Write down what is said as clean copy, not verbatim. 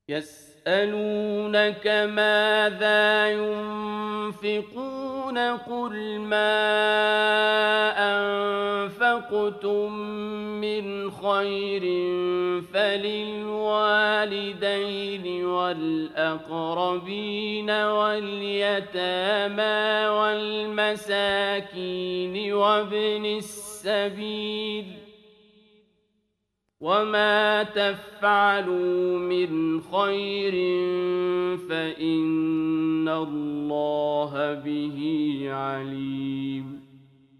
يسألونك ماذا ينفقون قل ما أنفقتم من خير فللوالدين والأقربين واليتامى والمساكين وابن السبيل وما تفعلوا من خير فإن الله به عليم